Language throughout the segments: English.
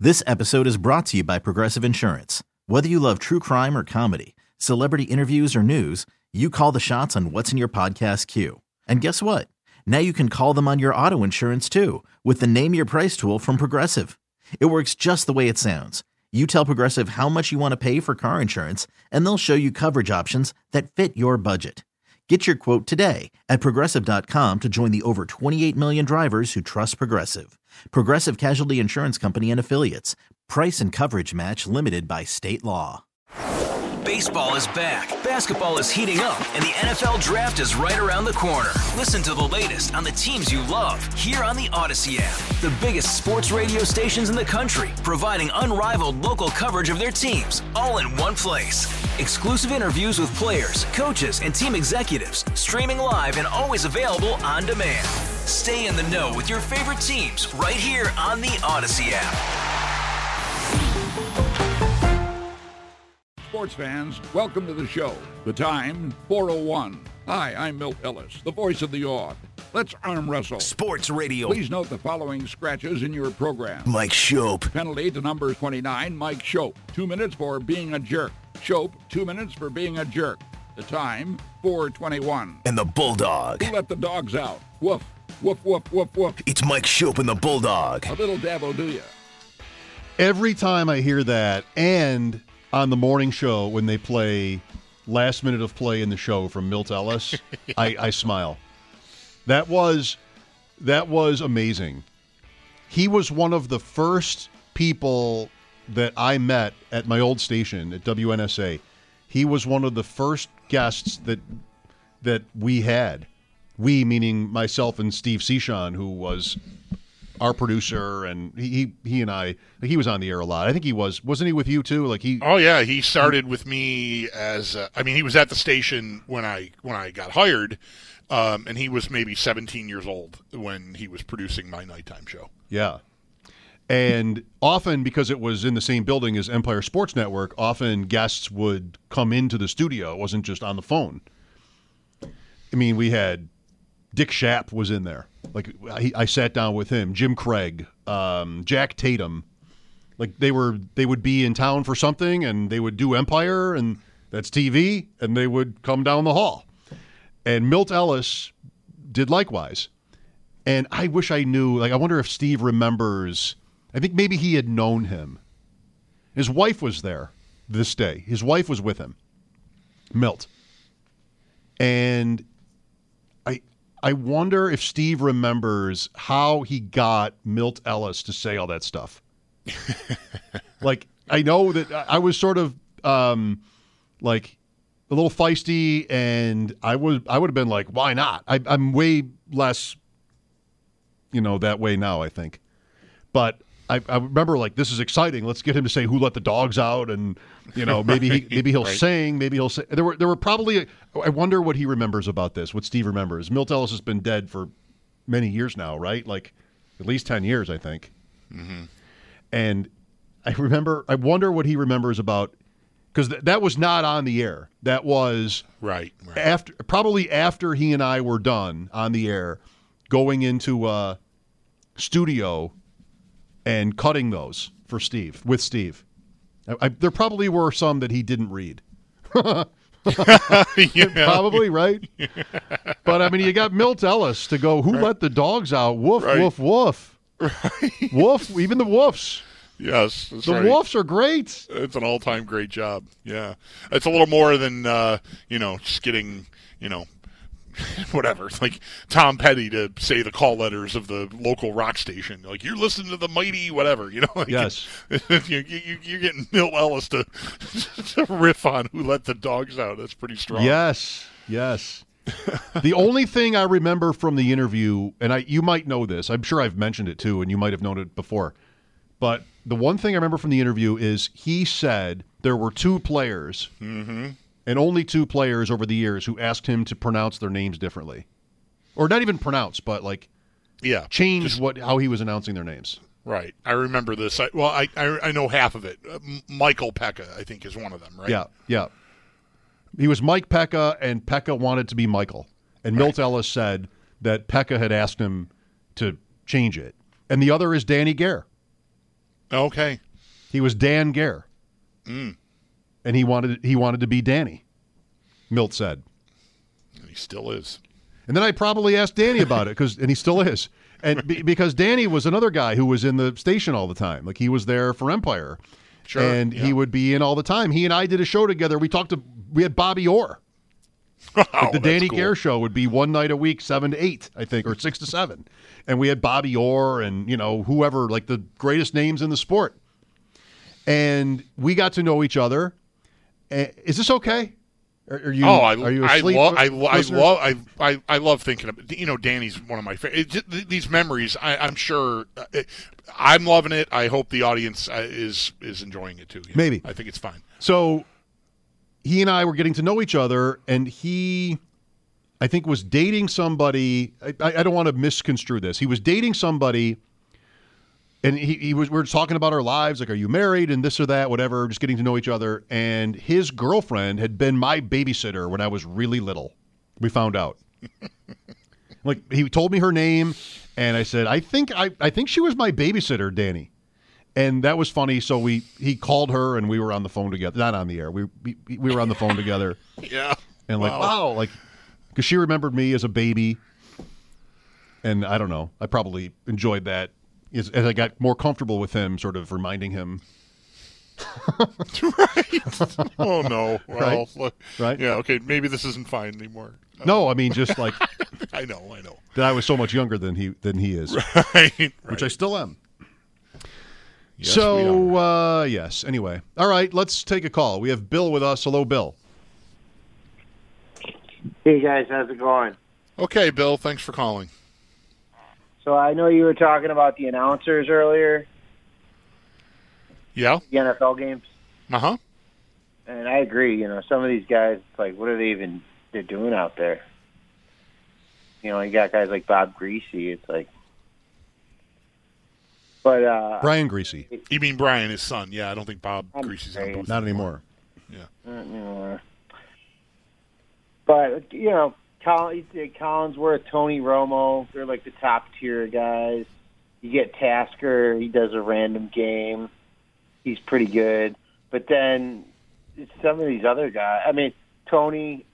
This episode is brought to you by Progressive Insurance. Whether you love true crime or comedy, celebrity interviews or news, you call the shots on what's in your podcast queue. And guess what? Now you can call them on your auto insurance too with the Name Your Price tool from Progressive. It works just the way it sounds. You tell Progressive how much you want to pay for car insurance, and they'll show you coverage options that fit your budget. Get your quote today at Progressive.com to join the over 28 million drivers who trust Progressive. Progressive Casualty Insurance Company and Affiliates. Price and coverage match limited by state law. Baseball is back, basketball is heating up, and the NFL Draft is right around the corner. Listen to the latest on the teams you love here on the Odyssey app. The biggest sports radio stations in the country, providing unrivaled local coverage of their teams, all in one place. Exclusive interviews with players, coaches, and team executives, streaming live and always available on demand. Stay in the know with your favorite teams right here on the Odyssey app. Sports fans, welcome to the show. The time, 4:01. Hi, I'm Milt Ellis, the voice of the odd. Let's arm wrestle. Sports Radio. Please note the following scratches in your program. Mike Shope. Penalty to number 29, Mike Shope. 2 minutes for being a jerk. Shope, 2 minutes for being a jerk. The time, 4:21. And the Bulldog. Who let the dogs out? Woof, woof, woof, woof, woof. It's Mike Shope and the Bulldog. A little dab will do ya. Every time I hear that, and on the morning show when they play last minute of play in the show from Milt Ellis, I smile. That was amazing. He was one of the first people that I met at my old station at WNSA. He was one of the first guests that we had. We, meaning myself and Steve Cichon, who was our producer, and he and I, he was on the air a lot. I think he wasn't he with you too? Oh yeah, he started with me as he was at the station when I got hired, and he was maybe 17 years old when he was producing my nighttime show. Yeah, and often because it was in the same building as Empire Sports Network, often guests would come into the studio. It wasn't just on the phone. I mean, we had Dick Schaap was in there. I sat down with him, Jim Craig, Jack Tatum. They would be in town for something, and they would do Empire, and that's TV, and they would come down the hall. And Milt Ellis did likewise. And I wish I knew, I wonder if Steve remembers. I think maybe he had known him. His wife was there this day. His wife was with him, Milt. And I wonder if Steve remembers how he got Milt Ellis to say all that stuff. I know that I was sort of a little feisty, and I would have been like, why not? I'm way less, that way now, I think. But I remember this is exciting. Let's get him to say who let the dogs out, and maybe he'll sing, maybe he'll say. There were probably. I wonder what he remembers about this. What Steve remembers. Milt Ellis has been dead for many years now, right? At least 10 years, I think. Mm-hmm. And I wonder what he remembers about, because that was not on the air. That was right after he and I were done on the air, going into a studio and cutting those for Steve, with Steve. There probably were some that he didn't read. Probably, right? But, you got Milt Ellis to go, who let the dogs out? Woof, woof, woof. Right. Woof, even the woofs. Yes, that's the right. woofs are great. It's an all-time great job, yeah. It's a little more than, just getting, whatever, Tom Petty to say the call letters of the local rock station. You're listening to the mighty whatever, Yes. You're getting Milt Ellis to riff on who let the dogs out. That's pretty strong. Yes. The only thing I remember from the interview, and you might know this, I'm sure I've mentioned it too, and you might have known it before, but the one thing I remember from the interview is he said there were two players, mm-hmm. and only two players over the years who asked him to pronounce their names differently. Or not even pronounce, but change how he was announcing their names. Right. I remember this. I know half of it. Michael Pekka, I think, is one of them, right? Yeah. He was Mike Pekka, and Pekka wanted to be Michael. And Milt Ellis said that Pekka had asked him to change it. And the other is Danny Gare. Okay. He was Dan Gare. And he wanted to be Danny, Milt said. And he still is. And then I probably asked Danny about it, and he still is. And because Danny was another guy who was in the station all the time. Like, he was there for Empire. Sure. And he would be in all the time. He and I did a show together. We had Bobby Orr. Like the Danny Gare show would be one night a week, 7 to 8, I think, or 6 to 7. And we had Bobby Orr and, whoever, like the greatest names in the sport. And we got to know each other. Is this okay? Are you asleep? I love thinking of Danny's one of my favorite. These memories, I'm sure. I'm loving it. I hope the audience is enjoying it too. Maybe. I think it's fine. So he and I were getting to know each other, and he, I think, was dating somebody. I don't want to misconstrue this. He was dating somebody, and we were talking about our lives, like, are you married, and this or that, whatever, just getting to know each other. And his girlfriend had been my babysitter when I was really little. We found out. Like, he told me her name, and I said, I think she was my babysitter, Danny. And that was funny. So he called her, and we were on the phone together. Not on the air. We were on the phone together. Yeah. And wow, because she remembered me as a baby. And I don't know. I probably enjoyed that as I got more comfortable with him, sort of reminding him. Right. Oh no. Well, right? Look, right. Yeah. Okay. Maybe this isn't fine anymore. No, I mean, just like I know. that I was so much younger than he is, right. Which I still am. Yes, so, yes. Anyway. All right, let's take a call. We have Bill with us. Hello, Bill. Hey, guys. How's it going? Okay, Bill. Thanks for calling. So I know you were talking about the announcers earlier. Yeah. The NFL games. Uh-huh. And I agree. Some of these guys, it's like, what are they're doing out there? You got guys like Bob Greasy. It's like, but Brian Greasy. You mean Brian, his son? Yeah, I don't think Bob Greasy's on both. Not anymore. Yeah. Not anymore. But Collinsworth, Tony Romo, they're like the top tier guys. You get Tasker, he does a random game. He's pretty good. But then some of these other guys, Troy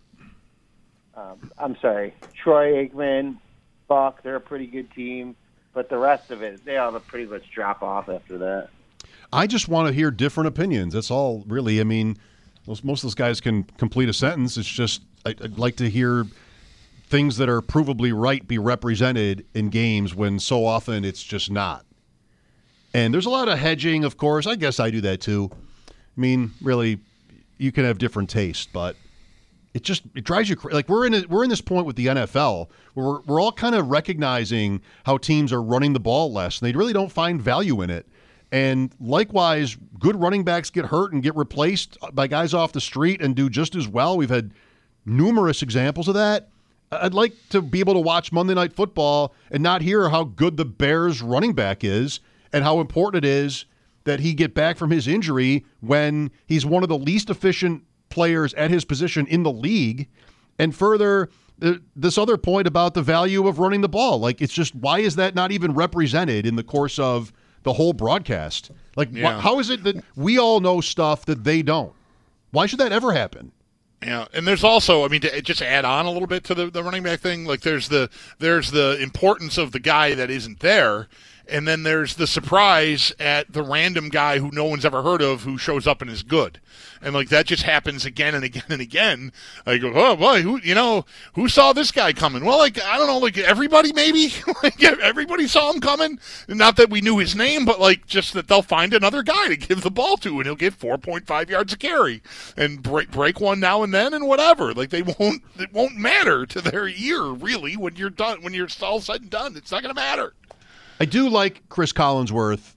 Aikman, Buck, they're a pretty good team. But the rest of it, they all pretty much drop off after that. I just want to hear different opinions. That's all, really. Most of those guys can complete a sentence. It's just I'd like to hear things that are provably right be represented in games when so often it's just not. And there's a lot of hedging, of course. I guess I do that too. Really, you can have different taste, but it drives you crazy. Like, we're in this point with the NFL where we're all kind of recognizing how teams are running the ball less, and they really don't find value in it. And likewise, good running backs get hurt and get replaced by guys off the street and do just as well. We've had numerous examples of that. I'd like to be able to watch Monday Night Football and not hear how good the Bears running back is and how important it is that he get back from his injury when he's one of the least efficient players at his position in the league. And further, this other point about the value of running the ball. Like, it's just, why is that not even represented in the course of the whole broadcast? Like, how is it that we all know stuff that they don't? Why should that ever happen? Yeah, and there's also, to just add on a little bit to the running back thing, like there's the importance of the guy that isn't there, and then there's the surprise at the random guy who no one's ever heard of who shows up and is good. And like that just happens again and again and again. I go, oh boy, who saw this guy coming? Well, like, I don't know, like everybody maybe? Like everybody saw him coming. Not that we knew his name, but like just that they'll find another guy to give the ball to and he'll get 4.5 yards a carry and break one now and then and whatever. Like it won't matter to their ear really when you're done, when you're all said and done. It's not going to matter. I do like Chris Collinsworth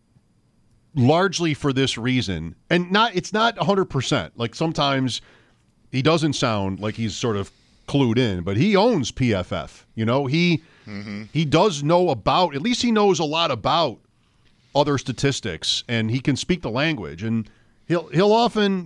largely for this reason. And it's not 100%. Like sometimes he doesn't sound like he's sort of clued in, but he owns PFF. He does know about, at least he knows a lot about other statistics and he can speak the language. And he'll often,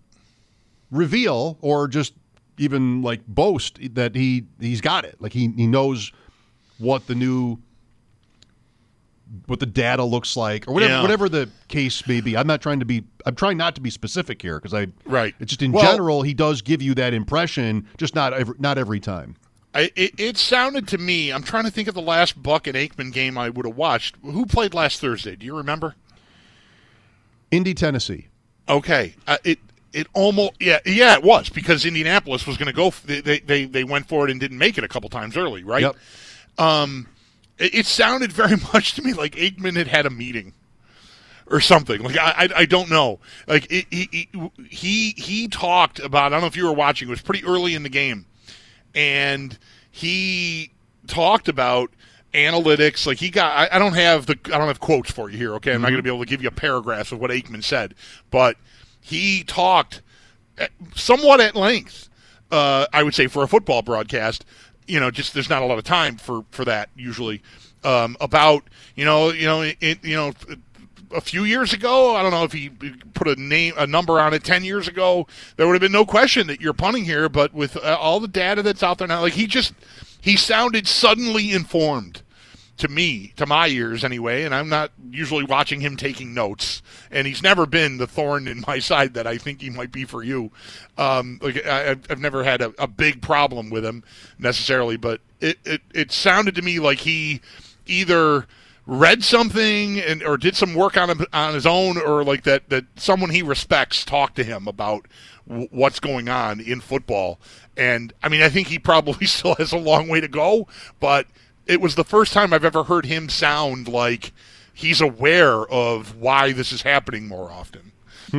reveal or just even like boast that he's got it. Like he knows what the new what the data looks like, or whatever the case may be. I'm trying not to be specific here because it's just in general he does give you that impression, just not every time. It sounded to me, I'm trying to think of the last Buck and Aikman game I would have watched. Who played last Thursday? Do you remember? Indy, Tennessee. Okay. It almost it was because Indianapolis was going to go. They went for it and didn't make it a couple times early, right? Yep. It sounded very much to me like Aikman had a meeting or something. Like I don't know. Like he talked about. I don't know if you were watching. It was pretty early in the game, and he talked about analytics. Like he got. I don't have quotes for you here. Okay, I'm not going to be able to give you a paragraph of what Aikman said, but he talked somewhat at length, I would say, for a football broadcast. Just there's not a lot of time for that usually. About a few years ago, I don't know if he put a number on it. 10 years ago, there would have been no question that you're punting here. But with all the data that's out there now, like he sounded suddenly informed. To me, to my ears anyway, and I'm not usually watching him taking notes, and he's never been the thorn in my side that I think he might be for you. I've never had a big problem with him necessarily, but it sounded to me like he either read something or did some work on his own, or like that someone he respects talked to him about what's going on in football. And I mean, I think he probably still has a long way to go, but it was the first time I've ever heard him sound like he's aware of why this is happening more often.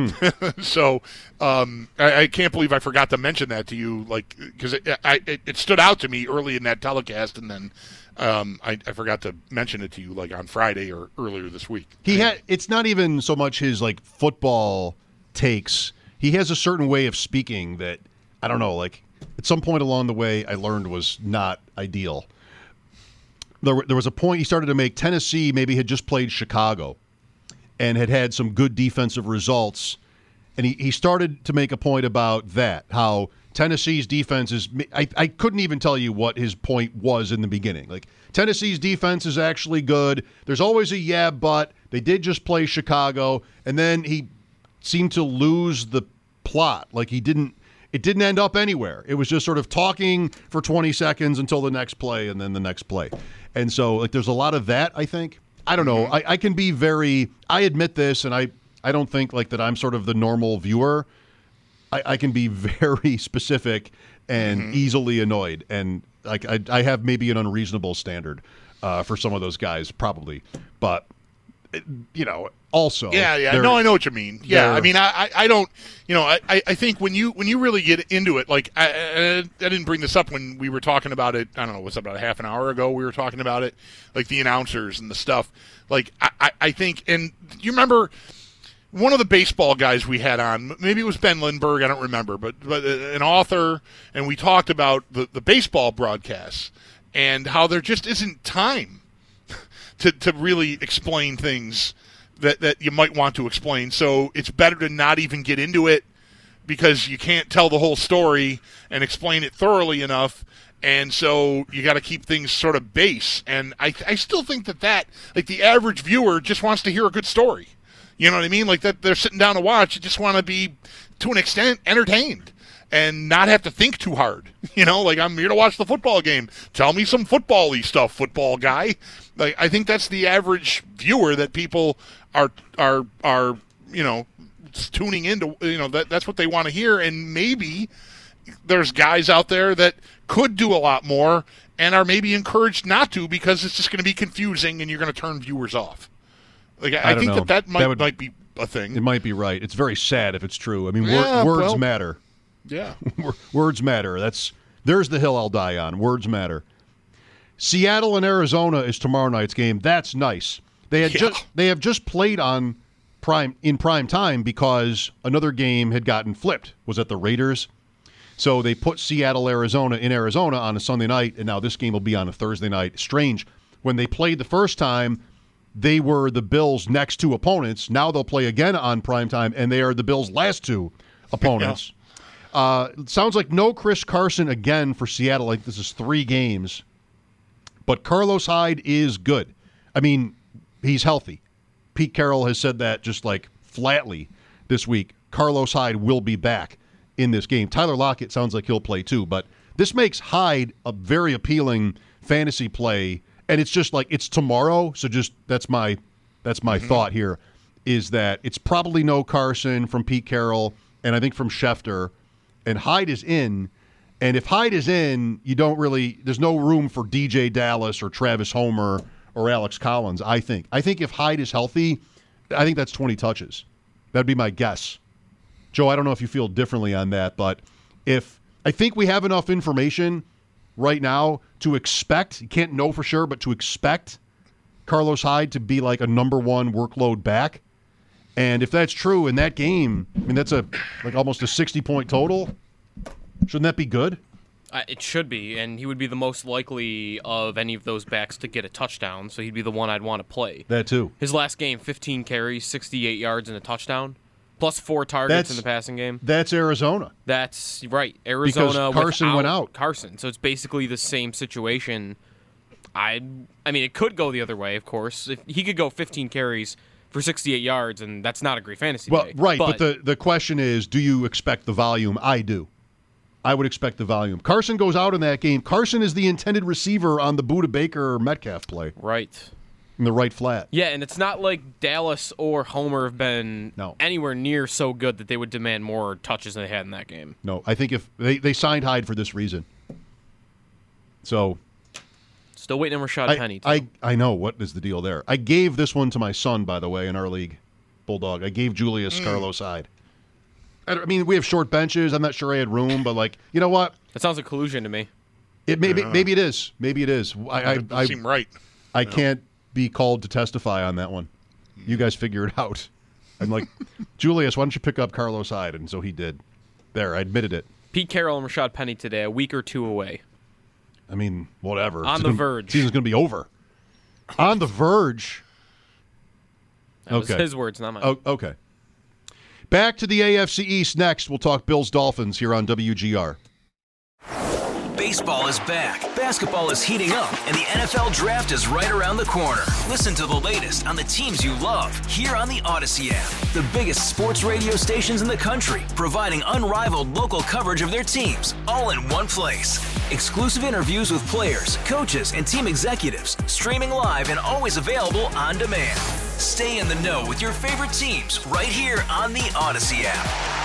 So I can't believe I forgot to mention that to you, like, because it stood out to me early in that telecast, and then I forgot to mention it to you, like, on Friday or earlier this week. It's not even so much his, like, football takes. He has a certain way of speaking that, I don't know, like, at some point along the way I learned was not ideal. There was a point he started to make. Tennessee maybe had just played Chicago and had some good defensive results. And he started to make a point about that, how Tennessee's defense is – I couldn't even tell you what his point was in the beginning. Like, Tennessee's defense is actually good. There's always a but they did just play Chicago. And then he seemed to lose the plot. Like, it didn't end up anywhere. It was just sort of talking for 20 seconds until the next play and then the next play. And so, like, there's a lot of that, I think. I don't know. I can be I admit this, and I don't think, like, that I'm sort of the normal viewer. I can be very specific and easily annoyed. And, like, I have maybe an unreasonable standard for some of those guys, probably. But, also. Yeah. No, I know what you mean. Yeah, I mean, I don't, I think when you really get into it, like, I didn't bring this up when we were talking about it, I don't know, was it about a half an hour ago we were talking about it, like the announcers and the stuff. Like, I think, and you remember one of the baseball guys we had on, maybe it was Ben Lindbergh, I don't remember, but an author, and we talked about the baseball broadcasts and how there just isn't time to really explain things that you might want to explain. So it's better to not even get into it because you can't tell the whole story and explain it thoroughly enough. And so you got to keep things sort of base. And I still think that like, the average viewer just wants to hear a good story. You know what I mean? Like, that they're sitting down to watch, you just want to be, to an extent, entertained and not have to think too hard. Like, I'm here to watch the football game. Tell me some football-y stuff, football guy. Like, I think that's the average viewer that people are tuning into. That's what they want to hear. And maybe there's guys out there that could do a lot more and are maybe encouraged not to because it's just going to be confusing and you're going to turn viewers off. Like, I think that might be a thing. It might be right. It's very sad if it's true. I mean, words matter. Yeah. Words matter. There's the hill I'll die on. Words matter. Seattle and Arizona is tomorrow night's game. That's nice. They have just played in prime time because another game had gotten flipped. Was at the Raiders. So they put Seattle, Arizona in Arizona on a Sunday night, and now this game will be on a Thursday night. Strange. When they played the first time, they were the Bills' next two opponents. Now they'll play again on primetime, and they are the Bills' last two opponents. Sounds like no Chris Carson again for Seattle. Like, this is 3 games. But Carlos Hyde is good. I mean, he's healthy. Pete Carroll has said that just like flatly this week. Carlos Hyde will be back in this game. Tyler Lockett sounds like he'll play too, but this makes Hyde a very appealing fantasy play, and it's just like it's tomorrow, so just that's my thought here, is that it's probably no Carson from Pete Carroll, and I think from Schefter, and Hyde is in, and if Hyde is in, there's no room for DJ Dallas or Travis Homer or Alex Collins, I think. I think if Hyde is healthy, I think that's 20 touches. That'd be my guess. Joe, I don't know if you feel differently on that, but I think we have enough information right now to expect, you can't know for sure, but to expect Carlos Hyde to be like a number one workload back. And if that's true in that game, I mean, that's almost a 60-point total. Shouldn't that be good? It should be, and he would be the most likely of any of those backs to get a touchdown, so he'd be the one I'd want to play. That too. His last game, 15 carries, 68 yards, and a touchdown. Plus 4 targets in the passing game. That's Arizona. That's right. Arizona because Carson went out. Carson. So it's basically the same situation. I mean, it could go the other way, of course. If he could go 15 carries for 68 yards, and that's not a great fantasy day. Right, but the question is, do you expect the volume? I do. I would expect the volume. Carson goes out in that game. Carson is the intended receiver on the Budda Baker Metcalf play. Right. In the right flat. Yeah, and it's not like Dallas or Homer have been anywhere near so good that they would demand more touches than they had in that game. No, I think if they signed Hyde for this reason. So still waiting on Rashad Penny, too. I know. What is the deal there? I gave this one to my son, by the way, in our league, Bulldog. I gave Julius Carlos Hyde. I mean, we have short benches. I'm not sure I had room, but you know what? That sounds like collusion to me. Maybe it is. Maybe it is. It doesn't seem right. I can't be called to testify on that one. You guys figure it out. I'm like, Julius, why don't you pick up Carlos Hyde? And so he did. There, I admitted it. Pete Carroll and Rashad Penny today, a week or two away. I mean, whatever. On the verge. Season's going to be over. On the verge. That was his words, not mine. Oh, okay. Back to the AFC East next. We'll talk Bills-Dolphins here on WGR. Baseball is back, basketball is heating up, and the NFL Draft is right around the corner. Listen to the latest on the teams you love here on the Odyssey app. The biggest sports radio stations in the country, providing unrivaled local coverage of their teams, all in one place. Exclusive interviews with players, coaches, and team executives, streaming live and always available on demand. Stay in the know with your favorite teams right here on the Odyssey app.